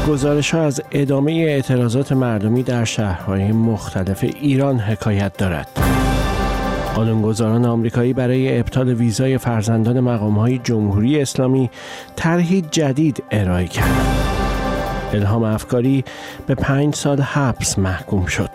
گزارش‌ها از ادامه اعتراضات مردمی در شهرهای مختلف ایران حکایت دارد. قانونگذاران آمریکایی برای ابطال ویزای فرزندان مقام‌های جمهوری اسلامی طرحی جدید ارائه کردند. الهام افکاری به 5 سال حبس محکوم شد.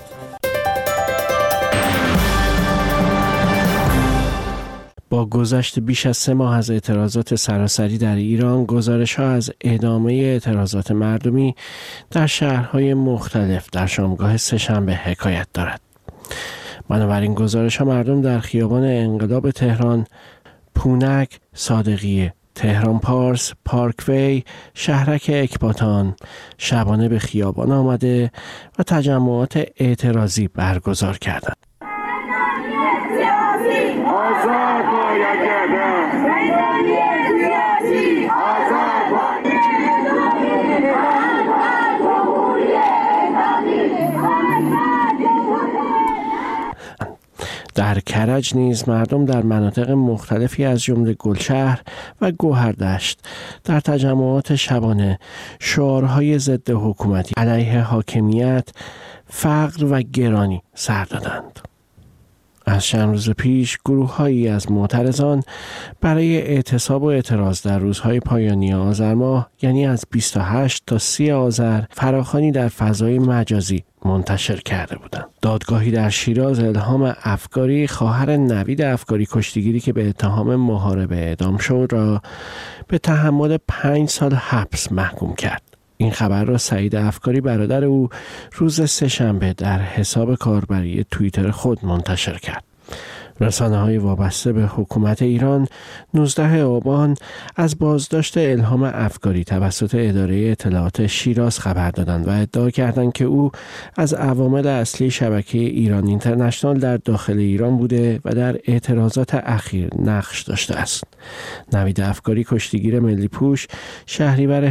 با گذشت بیش از 3 ماه از اعتراضات سراسری در ایران، گزارش‌ها از ادامه اعتراضات مردمی در شهرهای مختلف در شامگاه سه‌شنبه حکایت دارد. بنابراین گزارش‌ها مردم در خیابان انقلاب تهران، پونک، صادقیه، تهران پارس، پارکوی، شهرک اکباتان، شبانه به خیابان آمده و تجمعات اعتراضی برگزار کردند. در کرج نیز مردم در مناطق مختلفی از جمله گلشهر و گوهردشت در تجمعات شبانه شعارهای ضد حکومتی علیه حاکمیت، فقر و گرانی سر دادند. از چند روز پیش گروه‌هایی از معترضان برای اعتصاب و اعتراض در روزهای پایانی آذر ماه، یعنی از 28 تا 30 آذر، فراخوانی در فضای مجازی منتشر کرده بودند. دادگاهی در شیراز الهام افکاری، خواهر نوید افکاری کشتیگیری که به اتهام محاربه اعدام شد، را به تحمل 5 سال حبس محکوم کرد. این خبر را سعید افکاری برادر او روز سه‌شنبه در حساب کاربری توییتر خود منتشر کرد. رسانه‌های وابسته به حکومت ایران 19 آبان از بازداشت الهام افکاری توسط اداره اطلاعات شیراز خبر دادند و ادعا کردند که او از عوامل اصلی شبکه ایران اینترنشنال در داخل ایران بوده و در اعتراضات اخیر نقش داشته است. نوید افکاری کشتیگیر ملی پوش شهریور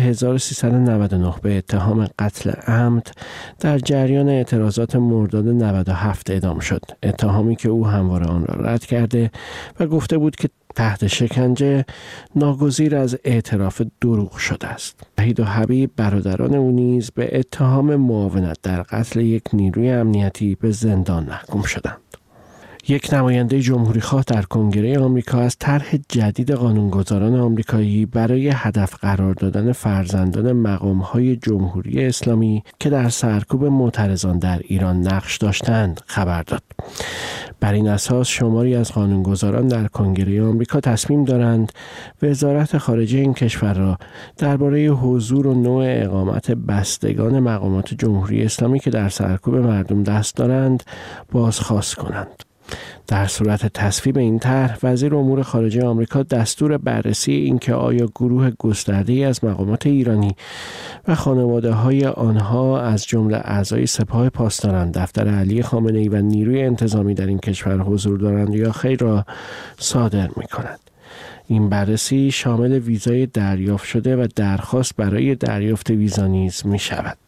1399 به اتهام قتل عمد در جریان اعتراضات مرداد 97 اعدام شد. اتهامی که او همواره آن را رد کرده و گفته بود که تحت شکنجه ناگزیر از اعتراف دروغ شده است. وحید و حبیب برادران او نیز به اتهام معاونت در قتل یک نیروی امنیتی به زندان محکوم شدند. یک نماینده جمهوری‌خواه در کنگره آمریکا از طرح جدید قانونگذاران آمریکایی برای هدف قرار دادن فرزندان مقام‌های جمهوری اسلامی که در سرکوب معترضان در ایران نقش داشتند خبر داد. بر این اساس شماری از قانونگذاران در کنگره آمریکا تصمیم دارند وزارت خارجه این کشور را درباره حضور و نوع اقامت بستگان مقامات جمهوری اسلامی که در سرکوب مردم دست دارند بازخواست کنند. در صورت تصویب این طرح، وزیر امور خارجه آمریکا دستور بررسی اینکه آیا گروه گسترده‌ای از مقامات ایرانی و خانواده‌های آنها از جمله اعضای سپاه پاسداران، دفتر علی خامنه‌ای و نیروی انتظامی در این کشور حضور دارند یا خیر را صادر می‌کند. این بررسی شامل ویزای دریافت شده و درخواست برای دریافت ویزا نیز می‌شود.